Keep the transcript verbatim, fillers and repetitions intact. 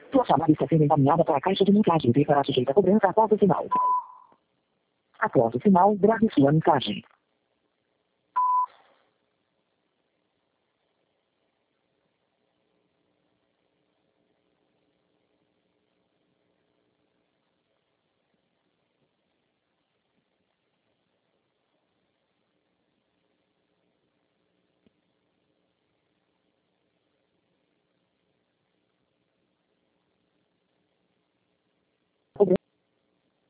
Sua chamada está sendo encaminhada para a caixa de mensagem e será sujeita a cobrança após o sinal. Após o sinal, grave sua mensagem.